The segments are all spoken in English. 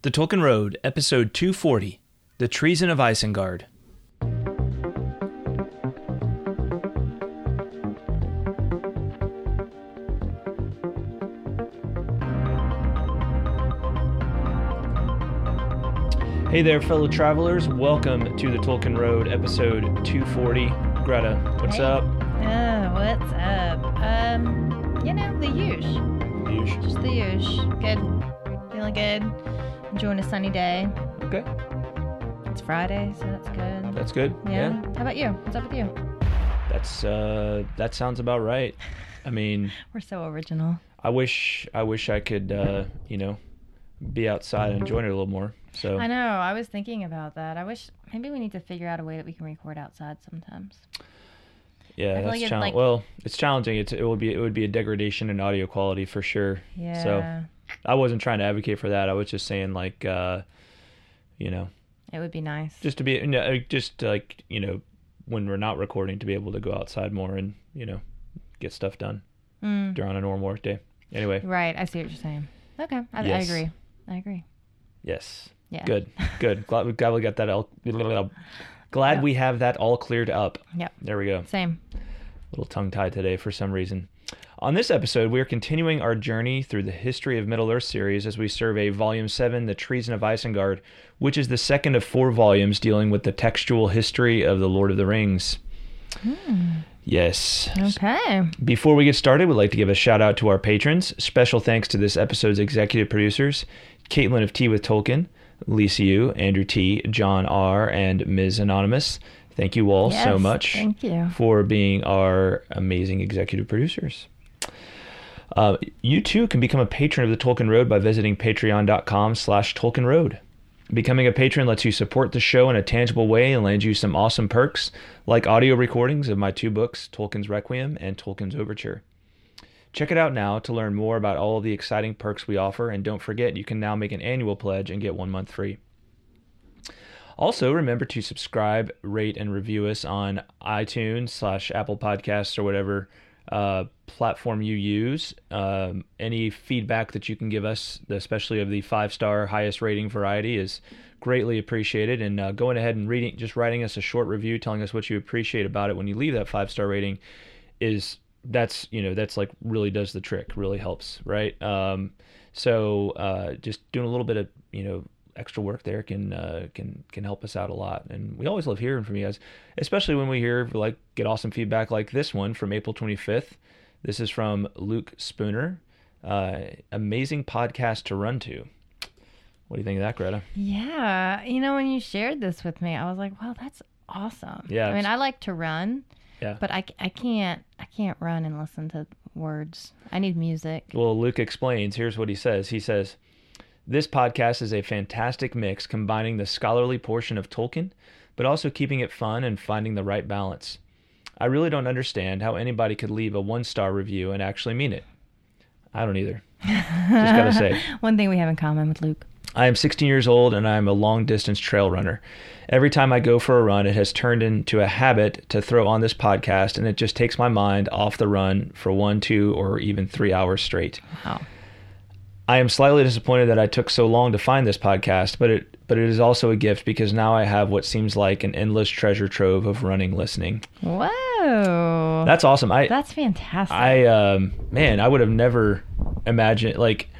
The Tolkien Road, Episode 240, The Treason of Isengard. Hey there, fellow travelers. Welcome to The Tolkien Road, Episode 240. Greta, what's up? What's up? The usual. Just the usual. Good. Feeling good. Enjoying a sunny day. Okay. It's Friday, so that's good. That's good. Yeah. How about you? What's up with you? That sounds about right. I mean, we're so original. I wish I could, be outside and enjoy it a little more. So I know. I was thinking about that. I wish maybe we need to figure out a way that we can record outside sometimes. Yeah, that's challenging. Well, it's challenging. It would be a degradation in audio quality for sure. Yeah. So I wasn't trying to advocate for that. I was just saying it would be nice just to be when we're not recording to be able to go outside more and get stuff done during a normal work day. Anyway. Right. I see what you're saying. Okay. I agree. Yes. Yeah. Good. Glad we got that all. Glad we have that all cleared up. Yep. There we go. Same. A little tongue-tied today for some reason. On this episode, we are continuing our journey through the History of Middle-earth series as we survey Volume 7, The Treason of Isengard, which is the second of 4 volumes dealing with the textual history of the Lord of the Rings. Yes. Okay. Before we get started, we'd like to give a shout-out to our patrons. Special thanks to this episode's executive producers, Caitlin of Tea with Tolkien, Lisa Yu, Andrew T., John R., and Ms. Anonymous. Thank you all so much for being our amazing executive producers. You too can become a patron of the Tolkien Road by visiting patreon.com/Tolkien Road. Becoming a patron lets you support the show in a tangible way and lands you some awesome perks, like audio recordings of my 2 books, Tolkien's Requiem and Tolkien's Overture. Check it out now to learn more about all of the exciting perks we offer, and don't forget you can now make an annual pledge and get 1 month free. Also, remember to subscribe, rate, and review us on iTunes / Apple Podcasts or whatever platform you use. Any feedback that you can give us, especially of the 5-star highest rating variety, is greatly appreciated. And going ahead and writing us a short review telling us what you appreciate about it when you leave that 5-star rating that's like really does the trick, really helps, right? So just doing a little bit of extra work there can help us out a lot, and we always love hearing from you guys, especially when we get awesome feedback like this one from April 25th. This is from Luke Spooner. Amazing podcast to run to. What do you think of that, Greta? Yeah, when you shared this with me, I was like, wow, that's awesome. Yeah, I mean, I like to run. Yeah. But I can't run and listen to words. I need music. Well, Luke explains. Here's what he says. He says, "This podcast is a fantastic mix combining the scholarly portion of Tolkien, but also keeping it fun and finding the right balance. I really don't understand how anybody could leave a 1-star review and actually mean it." I don't either. Just gotta say. One thing we have in common with Luke. I am 16 years old and I am a long-distance trail runner. Every time I go for a run, it has turned into a habit to throw on this podcast, and it just takes my mind off the run for 1, 2, or even 3 hours straight. Wow. I am slightly disappointed that I took so long to find this podcast, but it is also a gift because now I have what seems like an endless treasure trove of running listening. Whoa. That's awesome. That's fantastic. I would have never imagined,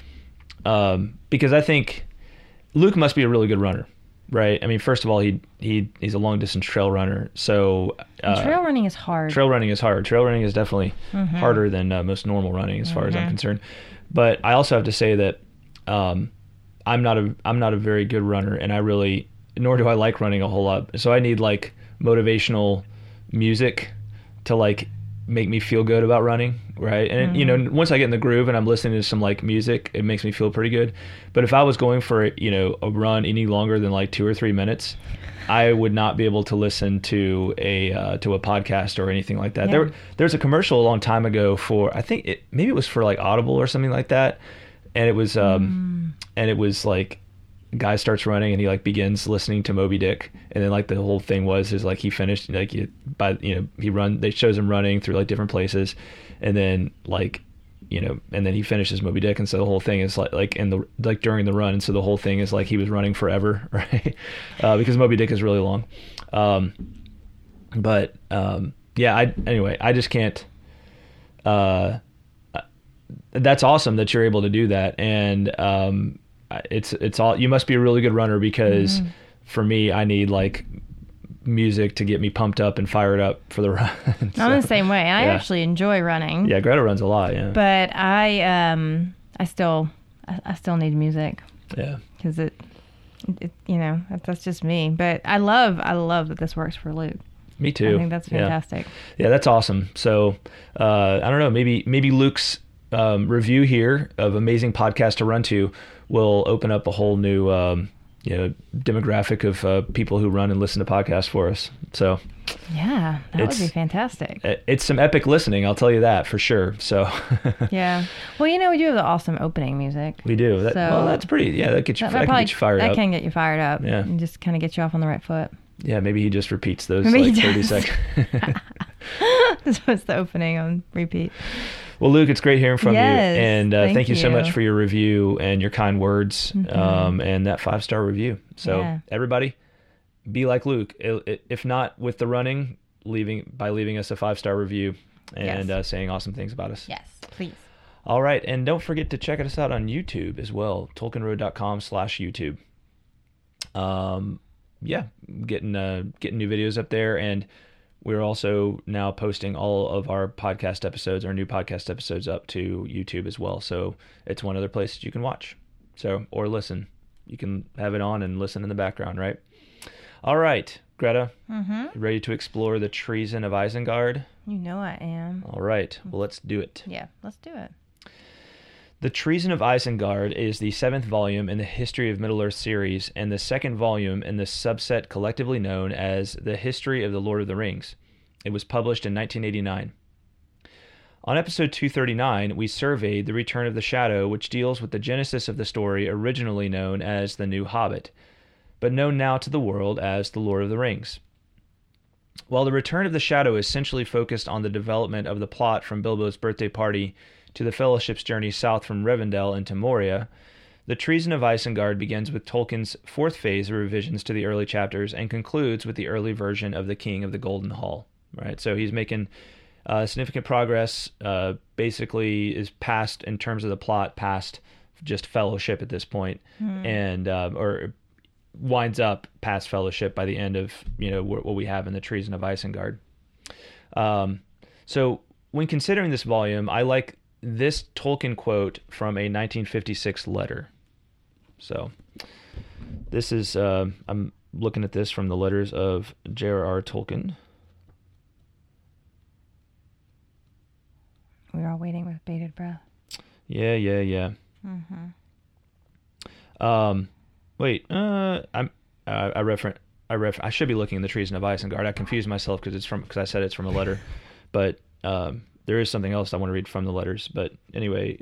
because I think Luke must be a really good runner, right? I mean, first of all, he's a long distance trail runner, so trail running is hard. Trail running is hard. Trail running is definitely harder than most normal running, as far as I'm concerned. But I also have to say that I'm not a very good runner, and nor do I like running a whole lot. So I need motivational music to make me feel good about running, right? And once I get in the groove and I'm listening to some music, it makes me feel pretty good. But if I was going for a run any longer than 2 or 3 minutes, I would not be able to listen to a podcast or anything like that. Yeah. There's a commercial a long time ago for, I think maybe it was for Audible or something like that, and it was guy starts running and he begins listening to Moby Dick, and then the whole thing is he finished he shows him running through different places, and then and then he finishes Moby Dick, and so the whole thing is like during the run, and so the whole thing is like he was running forever, right? Because Moby Dick is really long. I just can't. That's awesome that you're able to do that, and it's all. You must be a really good runner, because for me, I need like music to get me pumped up and fired up for the run. So, I'm the same way. I actually enjoy running. Yeah, Greta runs a lot. Yeah, but I still need music. Yeah, because it that's just me. But I love that this works for Luke. Me too. I think that's fantastic. Yeah, that's awesome. So I don't know. Maybe Luke's review here of Amazing Podcast to Run To will open up a whole new demographic of people who run and listen to podcasts for us. So yeah, that would be fantastic. It's some epic listening, I'll tell you that for sure. So yeah. Well, we do have the awesome opening music. We do. That's pretty. Yeah, that gets you fired up. That can get you fired up. Yeah, and just kind of get you off on the right foot. Yeah, maybe he just repeats those 30 seconds. So it's the opening on repeat. Well, Luke, it's great hearing from you, and thank you so much you for your review and your kind words, and that 5-star review. So everybody, be like Luke. If not with the running, leaving us a 5-star review and saying awesome things about us. Yes, please. All right, and don't forget to check us out on YouTube as well, TolkienRoad.com/YouTube. Getting new videos up there, and we're also now posting all of our podcast episodes, our new podcast episodes, up to YouTube as well. So it's one other place that you can watch, or listen. You can have it on and listen in the background, right? All right, Greta, you ready to explore the treason of Isengard? You know I am. All right, well, let's do it. Yeah, let's do it. The Treason of Isengard is the 7th volume in the History of Middle-earth series and the 2nd volume in the subset collectively known as The History of the Lord of the Rings. It was published in 1989. On episode 239, we surveyed The Return of the Shadow, which deals with the genesis of the story originally known as The New Hobbit, but known now to the world as The Lord of the Rings. While The Return of the Shadow essentially focused on the development of the plot from Bilbo's birthday party to the Fellowship's journey south from Rivendell into Moria, The Treason of Isengard begins with Tolkien's 4th phase of revisions to the early chapters and concludes with the early version of The King of the Golden Hall. Right, so he's making significant progress. Basically, is past in terms of the plot, past just Fellowship at this point, and or winds up past Fellowship by the end of what we have in The Treason of Isengard. So when considering this volume, I like this Tolkien quote from a 1956 letter. So this is, I'm looking at this from the letters of J.R.R. Tolkien. We're all waiting with bated breath. Yeah. Wait, I should be looking in The Treason of Isengard. I confused myself because I said it's from a letter, but there is something else I want to read from the letters. But anyway,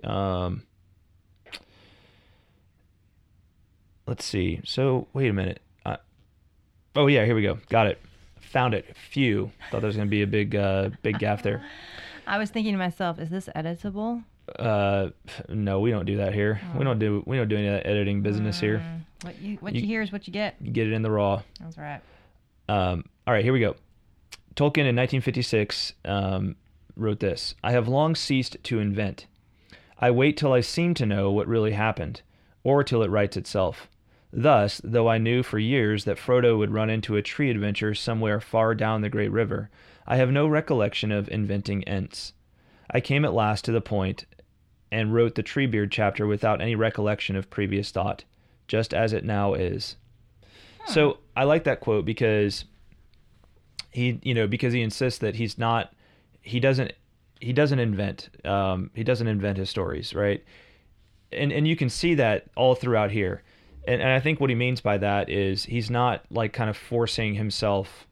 let's see. So wait a minute. Oh yeah, here we go. Got it. Found it. Phew. Thought there was going to be a big gaffe there. I was thinking to myself, is this editable? No, we don't do that here. We don't do any of that editing business here. What you hear is what you get. You get it in the raw. That's right. All right, here we go. Tolkien in 1956 wrote this: "I have long ceased to invent. I wait till I seem to know what really happened, or till it writes itself. Thus, though I knew for years that Frodo would run into a tree adventure somewhere far down the great river, I have no recollection of inventing Ents. I came at last to the point and wrote the Treebeard chapter without any recollection of previous thought, just as it now is." So I like that quote because he insists that he doesn't invent his stories, right? And you can see that all throughout here. And I think what he means by that is he's not like kind of forcing himself,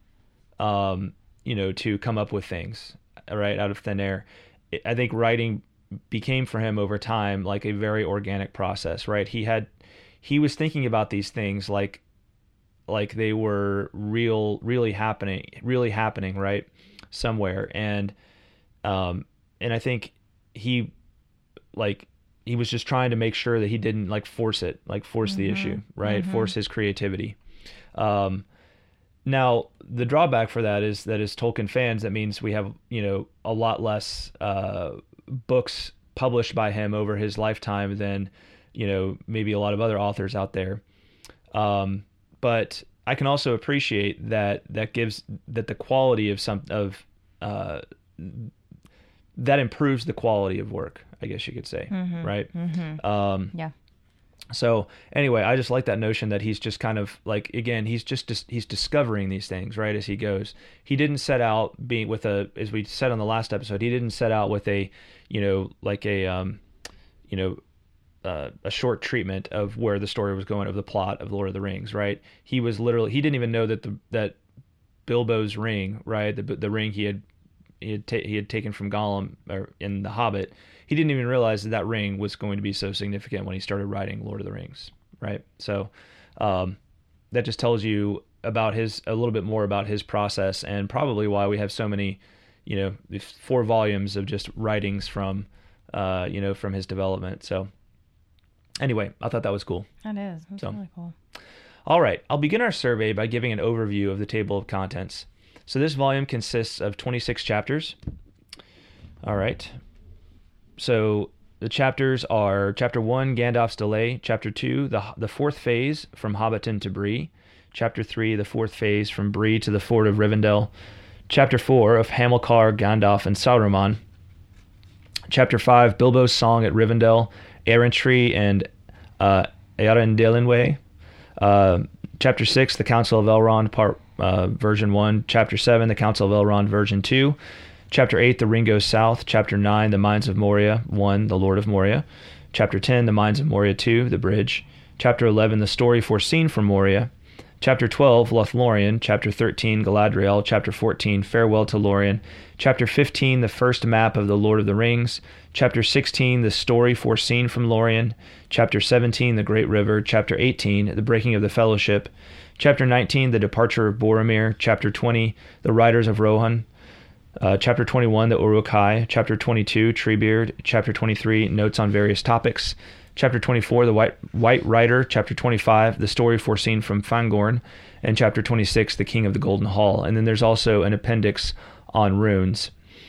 to come up with things, right, out of thin air. I think writing became for him over time like a very organic process, right? He was thinking about these things like they were really happening, right, somewhere. And I think he like he was just trying to make sure that he didn't like force the issue, right? Force his creativity. Now the drawback for that is that as Tolkien fans, that means we have, you know, a lot less books published by him over his lifetime than, you know, maybe a lot of other authors out there. But I can also appreciate that the quality of that improves the quality of work, I guess you could say, right? Yeah. So anyway, I just like that notion that he's just kind of like, again, he's discovering these things, right, as he goes. He didn't set out being with as we said on the last episode, he didn't set out with a, you know, like a short treatment of where the story was going, of the plot of Lord of the Rings, right? He didn't even know that Bilbo's ring, right, the ring he had taken from Gollum or in The Hobbit, he didn't even realize that ring was going to be so significant when he started writing Lord of the Rings, right? So that just tells you about a little bit more about his process, and probably why we have so many, you know, 4 volumes of just writings from, you know, from his development. So anyway, I thought that was cool. That is. That's really cool. All right, I'll begin our survey by giving an overview of the table of contents. So this volume consists of 26 chapters. All right. So the chapters are Chapter 1, Gandalf's Delay. Chapter 2, the fourth phase, from Hobbiton to Bree. Chapter 3, the fourth phase, from Bree to the Ford of Rivendell. Chapter 4, of Hamilcar, Gandalf, and Saruman. Chapter 5, Bilbo's Song at Rivendell, Errantry, and Earendilingway. Chapter 6, the Council of Elrond, Version 1. Chapter 7, the Council of Elrond, Version 2. Chapter 8, The Ring Goes South. Chapter 9, The Mines of Moria 1, The Lord of Moria. Chapter 10, The Mines of Moria 2, The Bridge. Chapter 11, The Story Foreseen from Moria. Chapter 12, Lothlorien. Chapter 13, Galadriel. Chapter 14, Farewell to Lorien. Chapter 15, The First Map of the Lord of the Rings. Chapter 16, The Story Foreseen from Lorien. Chapter 17, The Great River. Chapter 18, The Breaking of the Fellowship. Chapter 19, The Departure of Boromir. Chapter 20, The Riders of Rohan. Chapter 21, The Uruk-hai. Chapter 22, Treebeard. Chapter 23, Notes on Various Topics. Chapter 24, The White Rider. Chapter 25, The Story Foreseen from Fangorn. And Chapter 26, The King of the Golden Hall. And then there's also an appendix on runes,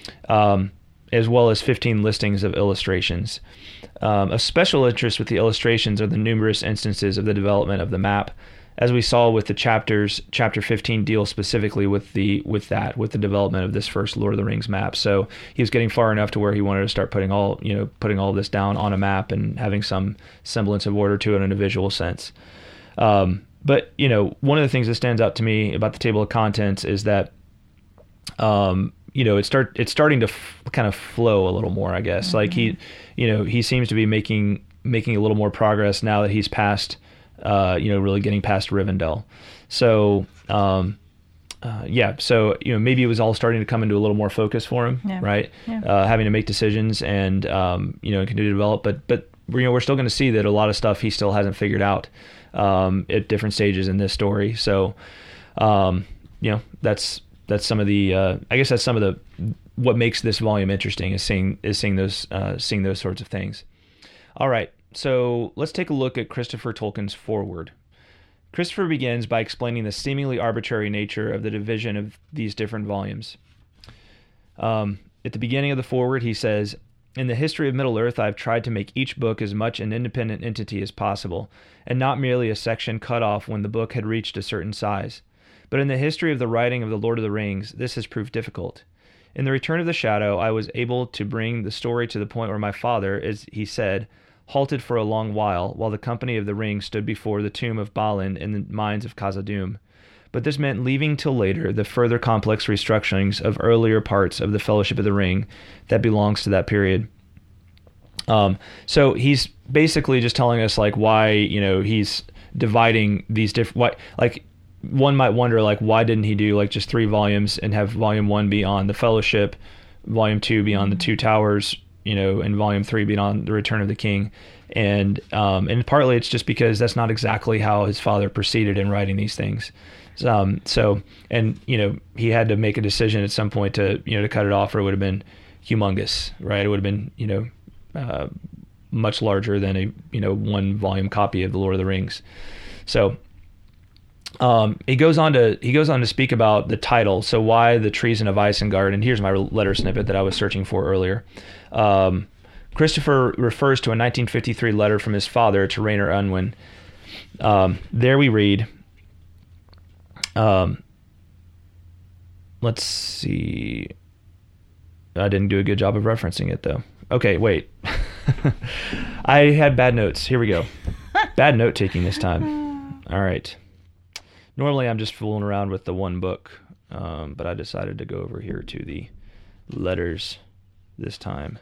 as well as 15 listings of illustrations. Of special interest with the illustrations are the numerous instances of the development of the map. As we saw with the chapters, Chapter 15 deals specifically with the development of this first Lord of the Rings map. So he was getting far enough to where he wanted to start putting all this down on a map and having some semblance of order to it in a visual sense. But you know, one of the things that stands out to me about the table of contents is that you know, it's starting to kind of flow a little more, I guess. Like he seems to be making a little more progress now that he's past. You know, really getting past Rivendell. So, so, you know, maybe it was all starting to come into a little more focus for him, right? Yeah. Having to make decisions and, you know, continue to develop, but, you know, we're still going to see that a lot of stuff he still hasn't figured out, at different stages in this story. So, you know, that's some of the, I guess that's some of the, what makes this volume interesting is seeing those sorts of things. All right. So let's take a look at Christopher Tolkien's foreword. Christopher begins by explaining the seemingly arbitrary nature of the division of these different volumes. At the beginning of the foreword, he says, "In the history of Middle-earth, I have tried to make each book as much an independent entity as possible, and not merely a section cut off when the book had reached a certain size. But in the history of the writing of The Lord of the Rings, this has proved difficult. In The Return of the Shadow, I was able to bring the story to the point where my father, as he said, halted for a long while the Company of the Ring stood before the tomb of Balin in the mines of Khazad-dûm. But this meant leaving till later the further complex restructurings of earlier parts of the Fellowship of the Ring that belongs to that period." So he's basically just telling us like why, you know, he's dividing these different, like one might wonder like why didn't he do like just 3 volumes and have volume 1 be on the Fellowship, volume 2 be on the Two Towers, you know, and volume 3 being on the Return of the King. And partly it's just because that's not exactly how his father proceeded in writing these things. So, and, you know, he had to make a decision at some point to cut it off, or it would have been humongous, right? It would have been, you know, much larger than a 1-volume copy of the Lord of the Rings. So he goes on to speak about the title. So why the treason of Isengard? And here's my letter snippet that I was searching for earlier. Christopher refers to a 1953 letter from his father to Rainer Unwin. There we read. Let's see. I didn't do a good job of referencing it, though. Okay, wait. I had bad notes. Here we go. Bad note taking this time. All right. Normally, I'm just fooling around with the one book, but I decided to go over here to the letters this time.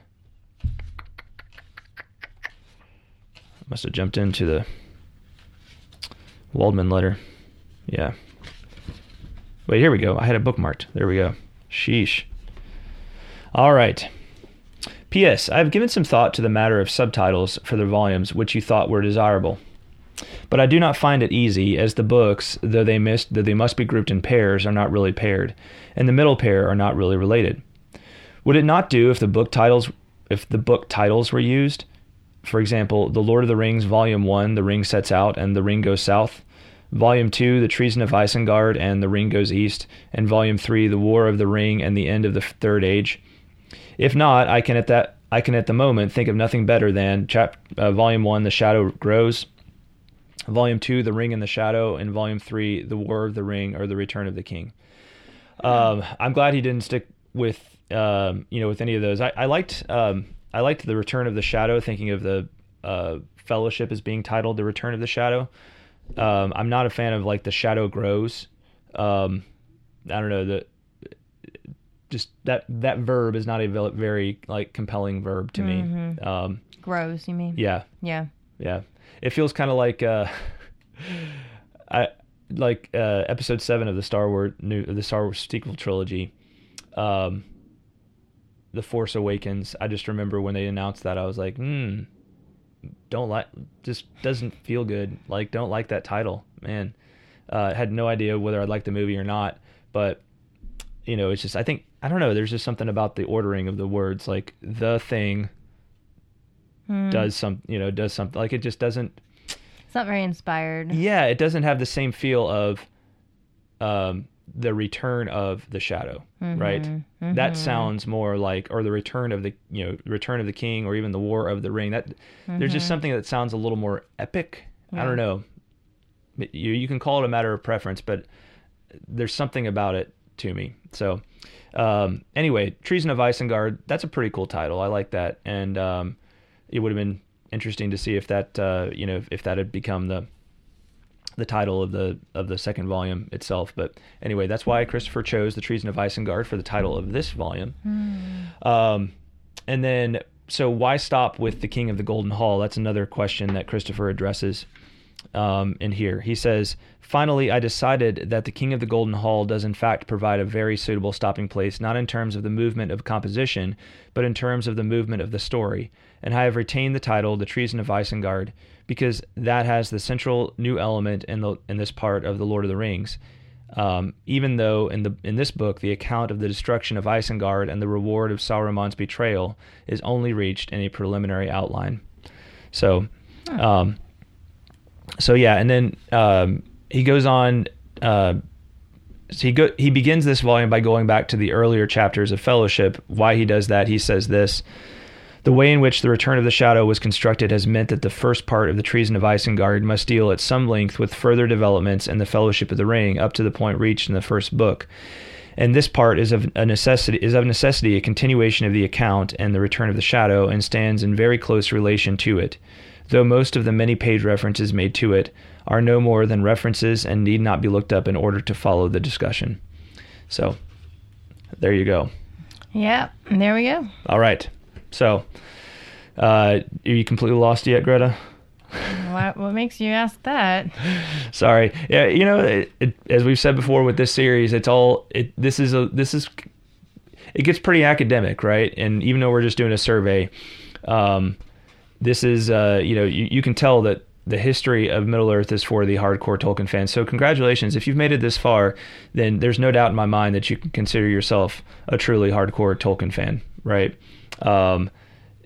Must have jumped into the Waldman letter. Yeah. Wait, here we go. I had it bookmarked. There we go. Sheesh. All right. P.S. I have given some thought to the matter of subtitles for the volumes which you thought were desirable. But I do not find it easy, as the books, though they must be grouped in pairs, are not really paired, and the middle pair are not really related. Would it not do if the book titles were used? For example, The Lord of the Rings, Volume 1, The Ring Sets Out, and The Ring Goes South. Volume 2, The Treason of Isengard, and The Ring Goes East. And Volume 3, The War of the Ring and the End of the Third Age. If not, I can at the moment think of nothing better than Volume 1, The Shadow Grows, Volume 2, The Ring and the Shadow, and Volume 3, The War of the Ring or The Return of the King. I'm glad he didn't stick with with any of those. I liked The Return of the Shadow, thinking of the Fellowship as being titled The Return of the Shadow. I'm not a fan of The Shadow Grows. I don't know, just that verb is not a very compelling verb to me. Grows, you mean? Yeah. Yeah. Yeah. It feels kind of like episode 7 of the Star Wars sequel trilogy, The Force Awakens. I just remember when they announced that, I was like, just doesn't feel good. Don't like that title, man. Had no idea whether I'd like the movie or not, but it's just, I don't know, there's just something about the ordering of the words, the thing does something, it just doesn't. It's not very inspired. Yeah, it doesn't have the same feel of the Return of the Shadow, right? That sounds more or the Return of the Return of the King, or even the War of the Ring. There's just something that sounds a little more epic. Yeah. I don't know. You can call it a matter of preference, but there's something about it to me. So anyway, Treason of Isengard, that's a pretty cool title. I like that, and it would have been interesting to see if that if that had become the title of the second volume itself. But anyway, that's why Christopher chose The Treason of Isengard for the title of this volume. And then, so why stop with The King of the Golden Hall? That's another question that Christopher addresses in here. He says, finally, I decided that The King of the Golden Hall does in fact provide a very suitable stopping place, not in terms of the movement of composition, but in terms of the movement of the story. And I have retained the title, The Treason of Isengard, because that has the central new element in this part of The Lord of the Rings. Even though in this book the account of the destruction of Isengard and the reward of Sauron's betrayal is only reached in a preliminary outline. So, yeah, and then he goes on. He begins this volume by going back to the earlier chapters of Fellowship. Why he does that, he says this: the way in which The Return of the Shadow was constructed has meant that the first part of The Treason of Isengard must deal at some length with further developments in the Fellowship of the Ring up to the point reached in the first book. And this part is of necessity a continuation of the account and The Return of the Shadow, and stands in very close relation to it, though most of the many page references made to it are no more than references and need not be looked up in order to follow the discussion. So, there you go. Yeah, there we go. All right. So, are you completely lost yet, Greta? What makes you ask that? Sorry. Yeah, as we've said before with this series, it gets pretty academic, right? And even though we're just doing a survey, this is you can tell that the history of Middle-earth is for the hardcore Tolkien fans. So congratulations. If you've made it this far, then there's no doubt in my mind that you can consider yourself a truly hardcore Tolkien fan, right?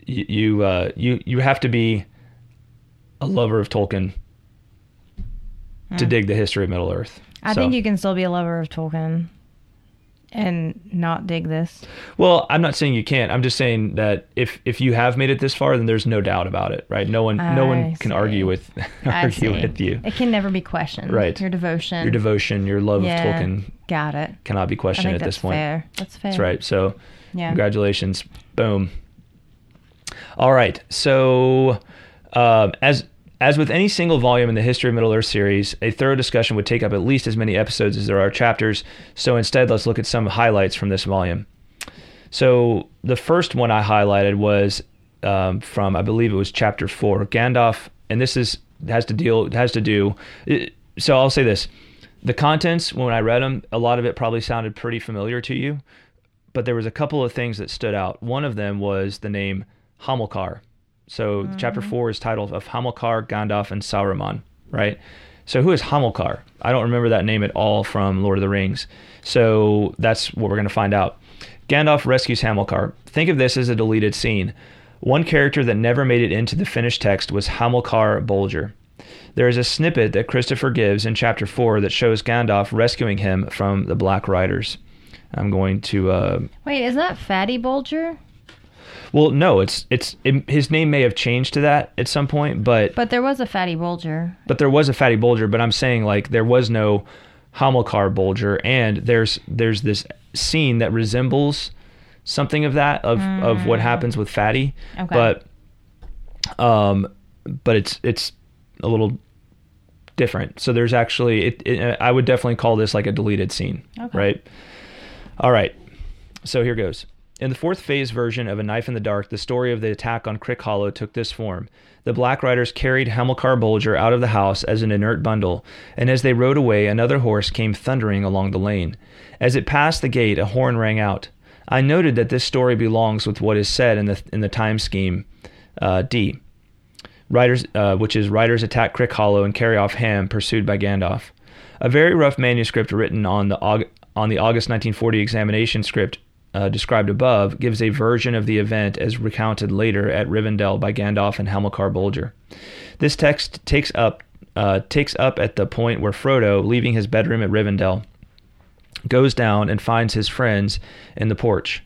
you have to be a lover of Tolkien to dig the history of Middle Earth. I think you can still be a lover of Tolkien and not dig this. Well, I'm not saying you can't. I'm just saying that if you have made it this far, then there's no doubt about it, right? No one can argue with you. It can never be questioned. Right. Your devotion, your love of Tolkien. Got it. Cannot be questioned at this point. That's fair. That's right. So, congratulations. Boom. All right. So, as with any single volume in the History of Middle-earth series, a thorough discussion would take up at least as many episodes as there are chapters, so instead let's look at some highlights from this volume. So the first one I highlighted was from, I believe it was chapter 4, Gandalf, and this has to do, so I'll say this, the contents, when I read them, a lot of it probably sounded pretty familiar to you, but there was a couple of things that stood out. One of them was the name Hamilcar. So chapter 4 is titled of Hamilcar, Gandalf, and Sauron, right? So who is Hamilcar? I don't remember that name at all from Lord of the Rings. So that's what we're going to find out. Gandalf rescues Hamilcar. Think of this as a deleted scene. One character that never made it into the finished text was Hamilcar Bolger. There is a snippet that Christopher gives in chapter 4 that shows Gandalf rescuing him from the Black Riders. I'm going to... Wait, is that Fatty Bolger? Well, no, his name may have changed to that at some point, but there was a Fatty Bolger. But there was a Fatty Bolger, but I'm saying like there was no Hamilcar Bolger, and there's this scene that resembles something of that of what happens with Fatty, okay. but it's a little different. So there's actually I would definitely call this like a deleted scene, right? All right, so here goes. In the fourth phase version of A Knife in the Dark, the story of the attack on Crick Hollow took this form. The Black Riders carried Hamilcar Bolger out of the house as an inert bundle, and as they rode away, another horse came thundering along the lane. As it passed the gate, a horn rang out. I noted that this story belongs with what is said in the time scheme D, which is Riders attack Crick Hollow and carry off Ham, pursued by Gandalf. A very rough manuscript written on the August 1940 examination script described above gives a version of the event as recounted later at Rivendell by Gandalf and Hamilcar Bolger. This text takes up at the point where Frodo, leaving his bedroom at Rivendell, goes down and finds his friends in the porch.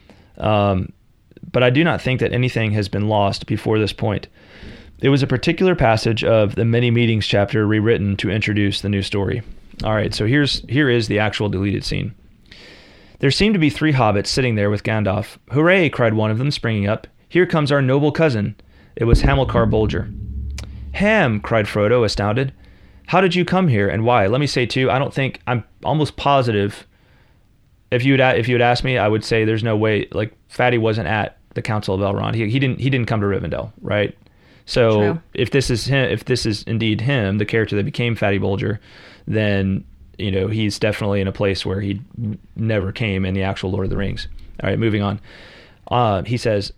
But I do not think that anything has been lost before this point. It was a particular passage of the Many Meetings chapter rewritten to introduce the new story. All right, so here is the actual deleted scene. There seemed to be 3 hobbits sitting there with Gandalf. "Hooray!" cried one of them, springing up. "Here comes our noble cousin." It was Hamilcar Bolger. "Ham!" cried Frodo, astounded. "How did you come here, and why? Let me say, too, I'm almost positive, if you had asked me, I would say there's no way, like, Fatty wasn't at the Council of Elrond. He didn't come to Rivendell, right? So True. if this is indeed him, the character that became Fatty Bolger, then... he's definitely in a place where he never came in the actual Lord of the Rings. All right, moving on. He says,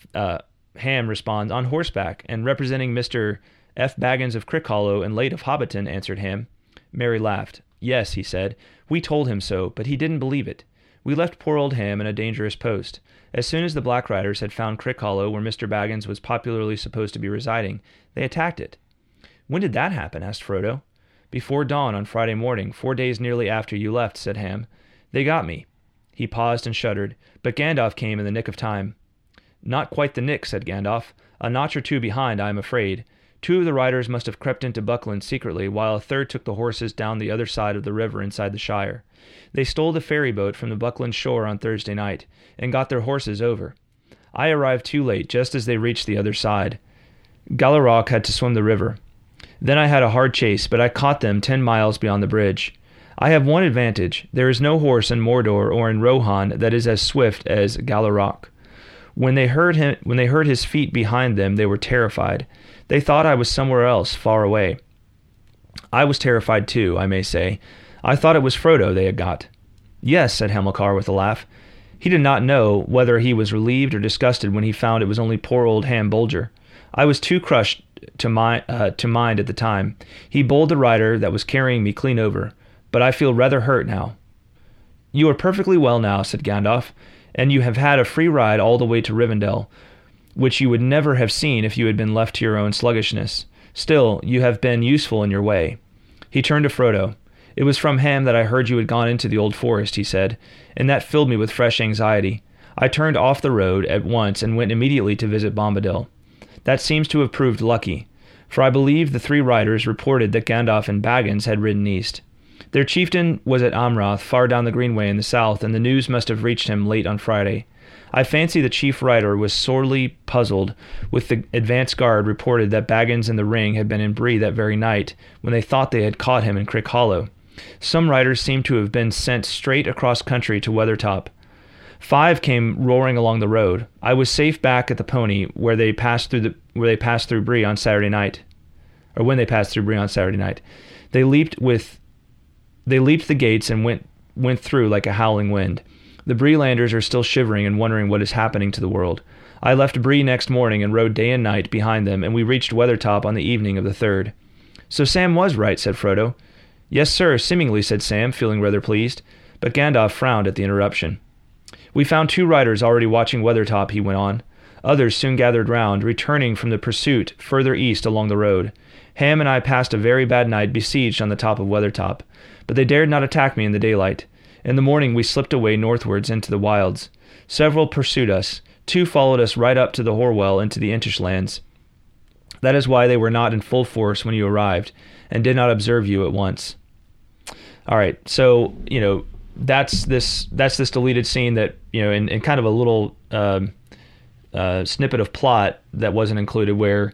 Ham responds, "On horseback, and representing Mr. F. Baggins of Crick Hollow and late of Hobbiton," answered Ham. Merry laughed. "Yes," he said, "we told him so, but he didn't believe it. We left poor old Ham in a dangerous post. As soon as the Black Riders had found Crick Hollow, where Mr. Baggins was popularly supposed to be residing, they attacked it." "When did that happen?" asked Frodo. "Before dawn on Friday morning, 4 days nearly after you left," said Ham. "They got me." He paused and shuddered, but Gandalf came in the nick of time. "Not quite the nick," said Gandalf. "A notch or 2 behind, I am afraid. 2 of the riders must have crept into Buckland secretly, while a third took the horses down the other side of the river inside the Shire. They stole the ferry boat from the Buckland shore on Thursday night, and got their horses over. I arrived too late, just as they reached the other side. Galarok had to swim the river. Then I had a hard chase, but I caught them 10 miles beyond the bridge. I have one advantage. There is no horse in Mordor or in Rohan that is as swift as Galarok. When they heard his feet behind them, they were terrified. They thought I was somewhere else, far away. I was terrified too, I may say. I thought it was Frodo they had got." "Yes," said Hamilcar with a laugh. He did not know whether he was relieved or disgusted when he found it was only poor old Ham Bolger. "I was too crushed to mind at the time. He bowled the rider that was carrying me clean over, but I feel rather hurt now." "You are perfectly well now," said Gandalf, "and you have had a free ride all the way to Rivendell. which you would never have seen if you had been left to your own sluggishness. Still, you have been useful in your way." He turned to Frodo. "It was from Ham that I heard you had gone into the old forest," he said, "and that filled me with fresh anxiety. I turned off the road at once and went immediately to visit Bombadil. That seems to have proved lucky, for I believe the 3 riders reported that Gandalf and Baggins had ridden east. Their chieftain was at Amroth, far down the Greenway in the south, and the news must have reached him late on Friday. I fancy the chief rider was sorely puzzled with the advance guard reported that Baggins and the Ring had been in Bree that very night, when they thought they had caught him in Crick Hollow. Some riders seem to have been sent straight across country to Weathertop. 5 came roaring along the road. I was safe back at the pony where they passed through Bree on Saturday night. Or when they passed through Bree on Saturday night. They leaped the gates and went through like a howling wind. The Breelanders are still shivering and wondering what is happening to the world. I left Bree next morning and rode day and night behind them, and we reached Weathertop on the evening of the 3rd. So Sam was right, said Frodo. Yes, sir, seemingly, said Sam, feeling rather pleased. But Gandalf frowned at the interruption. We found 2 riders already watching Weathertop, he went on. Others soon gathered round, returning from the pursuit further east along the road. Ham and I passed a very bad night besieged on the top of Weathertop, but they dared not attack me in the daylight. In the morning we slipped away northwards into the wilds. Several pursued us. 2 followed us right up to the Horwell into the Intish lands. That is why they were not in full force when you arrived, and did not observe you at once. All right, so, that's this deleted scene that, in kind of a little snippet of plot that wasn't included where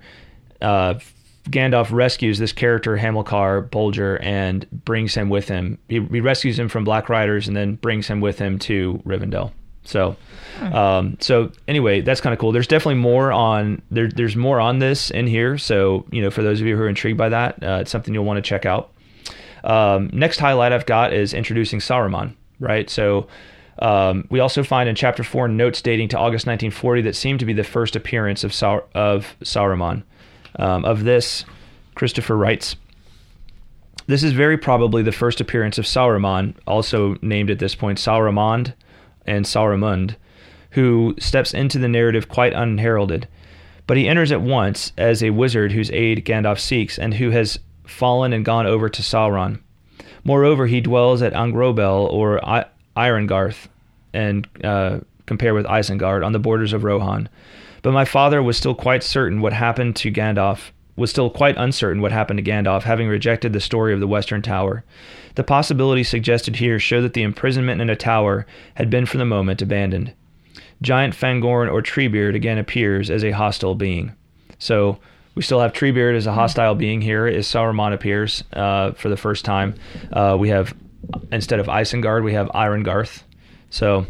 Gandalf rescues this character, Hamilcar Bolger, and brings him with him. He rescues him from Black Riders and then brings him with him to Rivendell. So, so anyway, that's kind of cool. There's definitely more on there's more on this in here. So, for those of you who are intrigued by that, it's something you'll want to check out. Next highlight I've got is introducing Saruman, right? So, we also find in Chapter 4 notes dating to August 1940 that seem to be the first appearance of Saruman. Of this, Christopher writes, "This is very probably the first appearance of Sauron, also named at this point Sauramond and Sauramund, who steps into the narrative quite unheralded. But he enters at once as a wizard whose aid Gandalf seeks and who has fallen and gone over to Sauron. Moreover, he dwells at Angrobel or Irongarth, and compare with Isengard, on the borders of Rohan. But my father was still quite uncertain what happened to Gandalf, having rejected the story of the Western Tower. The possibilities suggested here show that the imprisonment in a tower had been for the moment abandoned. Giant Fangorn or Treebeard again appears as a hostile being." So we still have Treebeard as a hostile being here as Sauron appears for the first time. We have, instead of Isengard, we have Irongarth. So,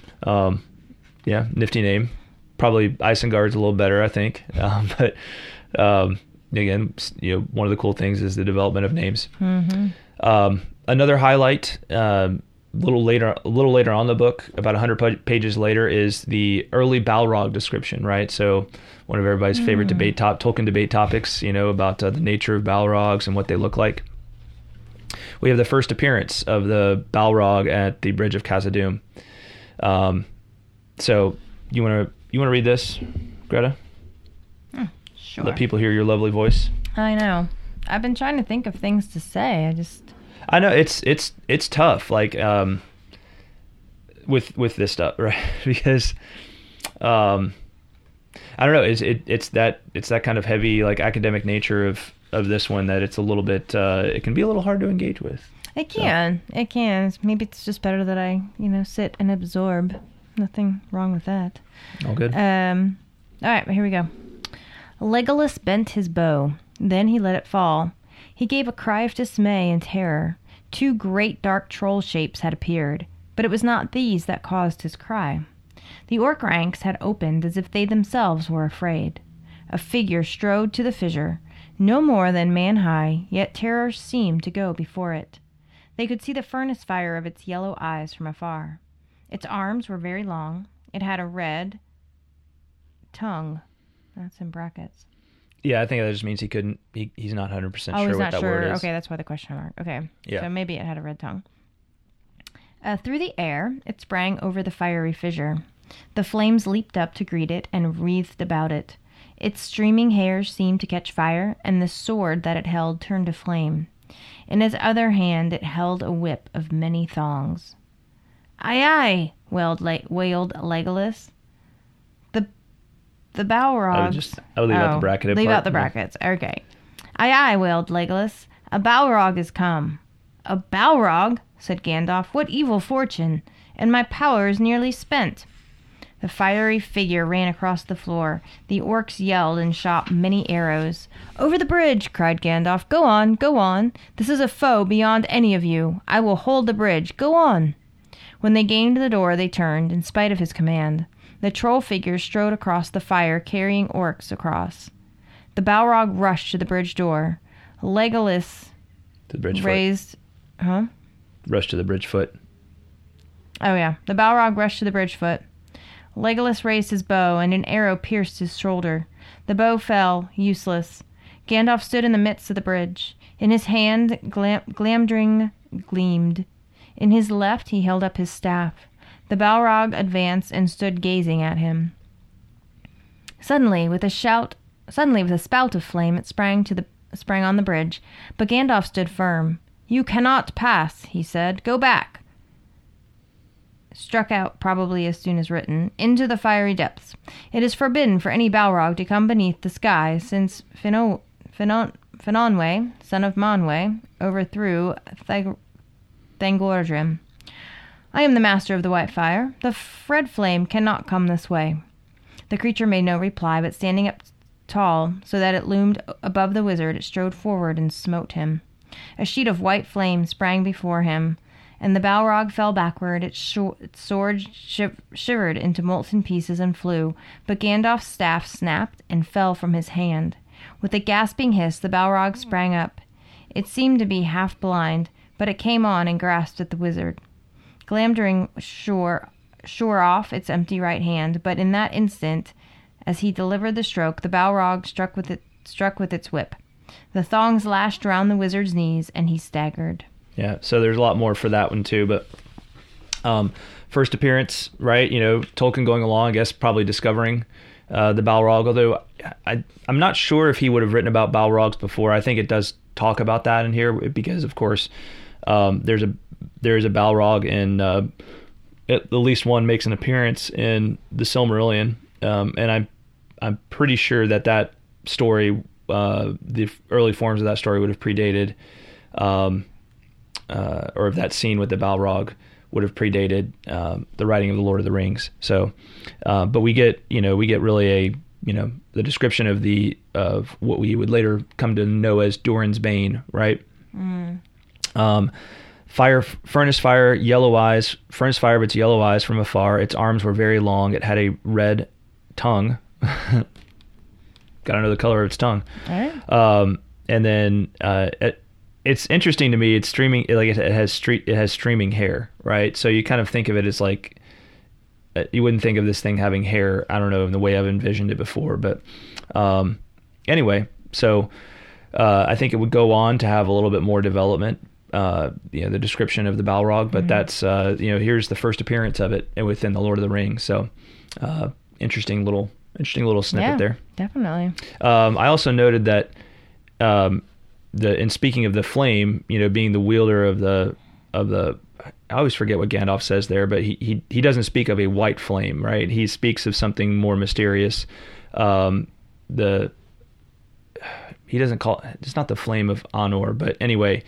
nifty name. Probably Isengard's a little better, I think. But again, one of the cool things is the development of names. Mm-hmm. Another highlight, a little later on in the book, about 100 pages later, is the early Balrog description, right? So one of everybody's favorite Tolkien debate topics, about the nature of Balrogs and what they look like. We have the first appearance of the Balrog at the Bridge of Khazad-dûm. So you want to read this, Greta? Sure. Let people hear your lovely voice. I know. I've been trying to think of things to say. I know it's tough, like with this stuff, right? Because I don't know. It's that kind of heavy, like, academic nature of this one that it's a little bit. It can be a little hard to engage with. It can. So. It can. Maybe it's just better that I sit and absorb. Nothing wrong with that. All good. All right, here we go. Legolas bent his bow. Then he let it fall. He gave a cry of dismay and terror. 2 great dark troll shapes had appeared, but it was not these that caused his cry. The orc ranks had opened as if they themselves were afraid. A figure strode to the fissure, no more than man-high, yet terror seemed to go before it. They could see the furnace fire of its yellow eyes from afar. Its arms were very long. It had a red tongue. That's in brackets. Yeah, I think that just means he's not 100% sure what that word is. Okay, that's why the question mark. Okay. Yeah. So maybe it had a red tongue. Through the air, it sprang over the fiery fissure. The flames leaped up to greet it and wreathed about it. Its streaming hair seemed to catch fire, and the sword that it held turned to flame. In its other hand it held a whip of many thongs. "Aye, aye!" wailed Legolas. The Balrogs... I would leave out the bracketed leave part. out the brackets. Okay. "Aye, aye!" wailed Legolas. "A Balrog is come." "A Balrog?" said Gandalf. "What evil fortune! And my power is nearly spent." The fiery figure ran across the floor. The orcs yelled and shot many arrows. "Over the bridge!" cried Gandalf. "Go on, go on. This is a foe beyond any of you. I will hold the bridge. Go on." When they gained the door, they turned, in spite of his command. The troll figure strode across the fire, carrying orcs across. The Balrog rushed to the bridge door. Legolas To the bridge raised... foot. Huh? Rush to the bridge foot. Oh, yeah. The Balrog rushed to the bridge foot. Legolas raised his bow, and an arrow pierced his shoulder. The bow fell, useless. Gandalf stood in the midst of the bridge. In his hand, Glamdring gleamed. In his left, he held up his staff. The Balrog advanced and stood gazing at him. Suddenly, with a spout of flame, it sprang on the bridge, but Gandalf stood firm. "You cannot pass," he said. "Go back." Struck out, probably as soon as written, into the fiery depths. It is forbidden for any Balrog to come beneath the sky, since Finonwe, son of Manwe, overthrew Thangordrim. I am the master of the White Fire. The red flame cannot come this way." The creature made no reply, but standing up tall, so that it loomed above the wizard, it strode forward and smote him. A sheet of white flame sprang before him, and the Balrog fell backward. Its sword shivered into molten pieces and flew, but Gandalf's staff snapped and fell from his hand. With a gasping hiss, the Balrog sprang up. It seemed to be half blind, but it came on and grasped at the wizard. Glamdring shore off its empty right hand, but in that instant, as he delivered the stroke, the Balrog struck with its whip. The thongs lashed round the wizard's knees, and he staggered. Yeah, so there's a lot more for that one too, but first appearance, right? Tolkien going along, I guess, probably discovering the Balrog, although I'm not sure if he would have written about Balrogs before. I think it does talk about that in here because, of course, there's a Balrog in at least one makes an appearance in the Silmarillion, and I'm pretty sure that story, the early forms of that story would have predated, or if that scene with the Balrog would have predated the writing of the Lord of the Rings. So, but we get really the description of what we would later come to know as Doran's Bane, right? Mm. Furnace fire, yellow eyes. Furnace fire, but its yellow eyes from afar. Its arms were very long. It had a red tongue. Gotta know the color of its tongue. All right. And then it's interesting to me. It's streaming, like it has streaming hair, right? So you kind of think of it as like you wouldn't think of this thing having hair. I don't know in the way I've envisioned it before, but anyway. So I think it would go on to have a little bit more development. The description of the Balrog, but that's here's the first appearance of it within the Lord of the Rings. So interesting little snippet there. Definitely. I also noted that in speaking of the flame, being the wielder of the I always forget what Gandalf says there, but he doesn't speak of a white flame, right? He speaks of something more mysterious. He doesn't call it's not the flame of Anor, but anyway,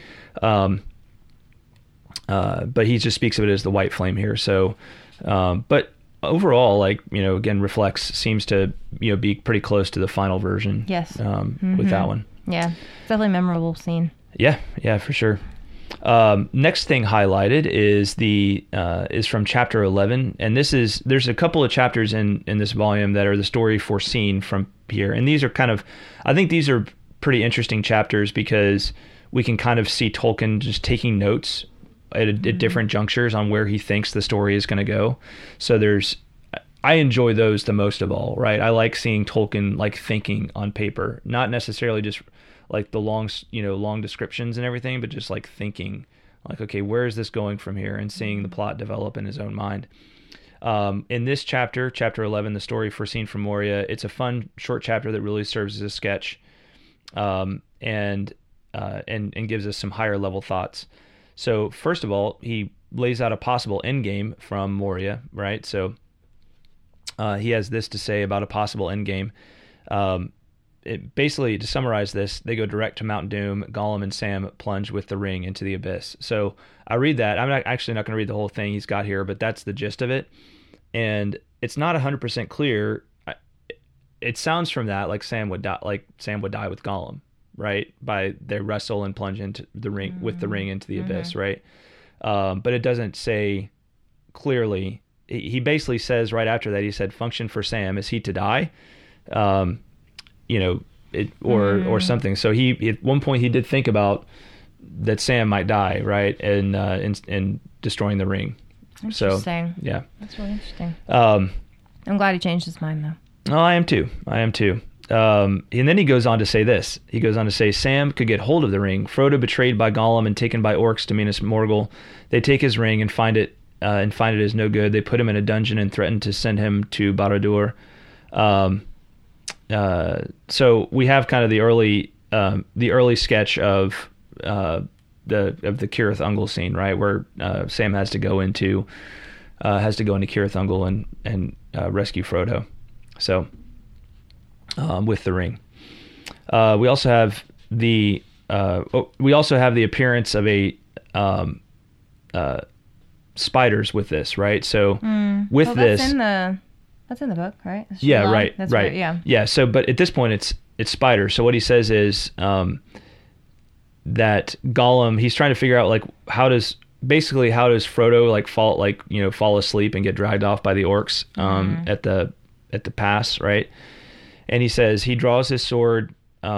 but he just speaks of it as the white flame here. So, but overall, again, seems to be pretty close to the final version. Yes. With that one. Yeah, it's definitely a memorable scene. Yeah, for sure. Next thing highlighted is from chapter 11, and there's a couple of chapters in this volume that are the story foreseen from here, and these are I think these are pretty interesting chapters because we can kind of see Tolkien just taking notes at different junctures on where he thinks the story is going to go. So I enjoy those the most of all, right? I like seeing Tolkien thinking on paper, not necessarily just the long descriptions and everything, but just thinking okay, where is this going from here, and seeing the plot develop in his own mind. In this chapter, chapter 11, the story foreseen from Moria, it's a fun short chapter that really serves as a sketch, and gives us some higher level thoughts. So first of all, he lays out a possible endgame from Moria, right? So he has this to say about a possible endgame. Basically, to summarize this, they go direct to Mount Doom. Gollum and Sam plunge with the ring into the abyss. So I read that. I'm actually not going to read the whole thing he's got here, but that's the gist of it. And it's not 100% clear. It sounds from that like Sam would die. Like Sam would die with Gollum, right? They wrestle and plunge into the ring with the ring into the abyss, right? But it doesn't say clearly. He basically says right after that. He said, "Function for Sam is he to die?" Or something. So he at one point he did think about that Sam might die, right, in destroying the ring. Interesting. So yeah, that's really interesting. I'm glad he changed his mind though. Oh, I am too. And then he goes on to say this. He goes on to say, Sam could get hold of the ring. Frodo betrayed by Gollum and taken by orcs to Minas Morgul. They take his ring and find it is no good. They put him in a dungeon and threaten to send him to Barad-dûr. So we have kind of the early sketch of the Cirith Ungol scene, right, where Sam has to go into Cirith Ungol and rescue Frodo. So with the ring, we also have the appearance of a spiders with this, right? So with this, that's in the book, right? Yeah, right. That's right. Yeah. So, but at this point, it's spiders. So what he says is that Gollum, he's trying to figure out like how does Frodo like fall asleep and get dragged off by the orcs at the pass, right? And he says he draws his sword.